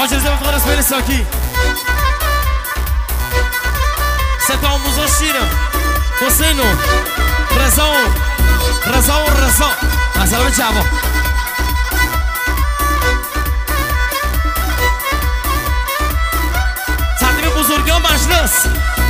حاجر زمان فقط اسماعیل ساکی ستا آموزا شیرم حسینو رضا مثلا جواب صدیم بزرگان مجلس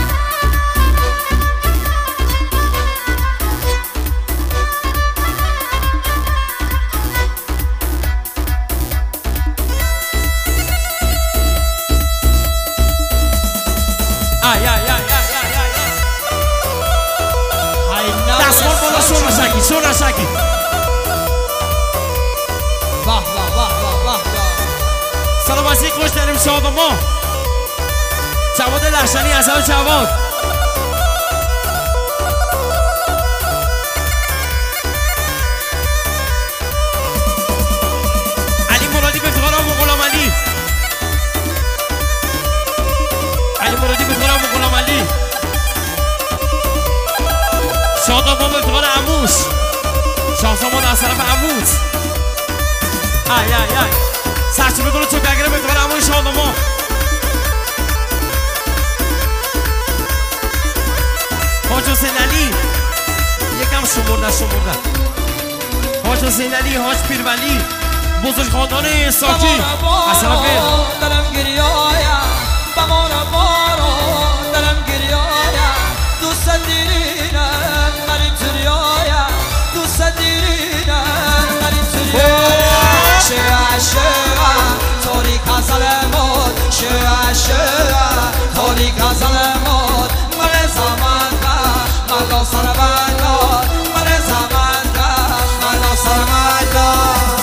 دستمال بالا شورا شکی سلام عزیز خوش داریم شاد ما جواد لحشنی اصلا جواد علی مرادی به افتخار ابو غلام علی شاد ما به افتخار عموس شاهزامان از طرف عموس ای سرچه بکنه تو بگره به افتخار عموی شاد ما حاج حسین علی یکم شمردن حاج حسین علی حاج پیرولی بزرگ خاندان ساکی از طرف دلم گریایا بمانا بارو دلم گریایا دوست دیرینم مریم تریایا دوست دیرینم مریم تریایا شعا تاریک از علمات شعا تاریک از علمات من زمان ملا سر بندار من زمان ملا سر بندار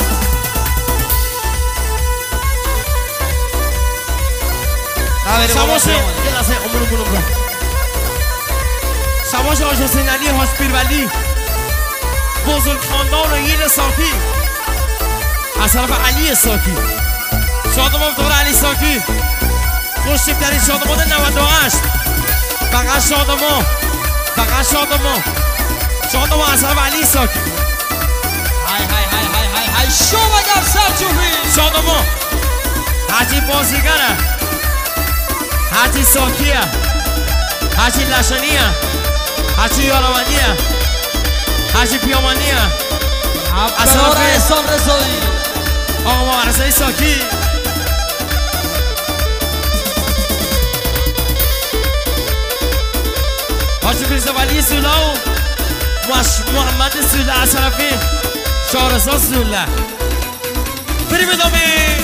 شماش حاج حسین علی حاج پیرولی بزرگ خاندان ایل ساکی از طرف علی ساکی شادمان دور علی ساکی خوشتیبترین شادمان 98 فقط شادمان از طرف علی ساکی های شو مگر سرچوبی شادمان حاجی بازیگره حاجی ساکیه حاجی لشنیه حاجی یارمانیه حاجی پیامانیه عبدالله احسان رضایی آقا ما رضایی ساکی حاجی فیروز ولی سولا و محمد سولا از طرفی شهرزاد سولا بریم ادامه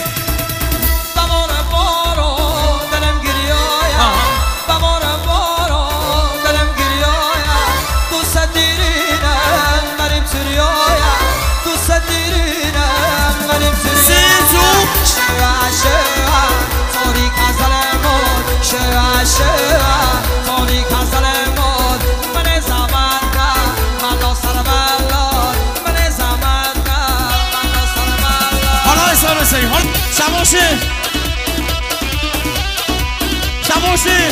شماشه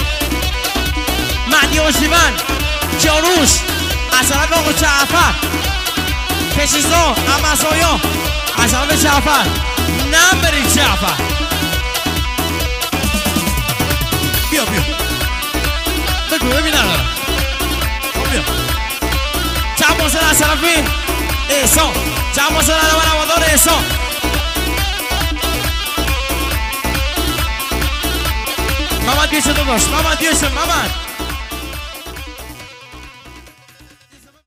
معنی آشیون کیاروش از طرف آقا جعفر پشیزا امسایا از طرف جعفر نم برید جعفر بیا بگو ببین ندارم بیا جمعاسه از طرف احسان جمعاسه ندارم روادار احسان محمد بیشه دو باش محمد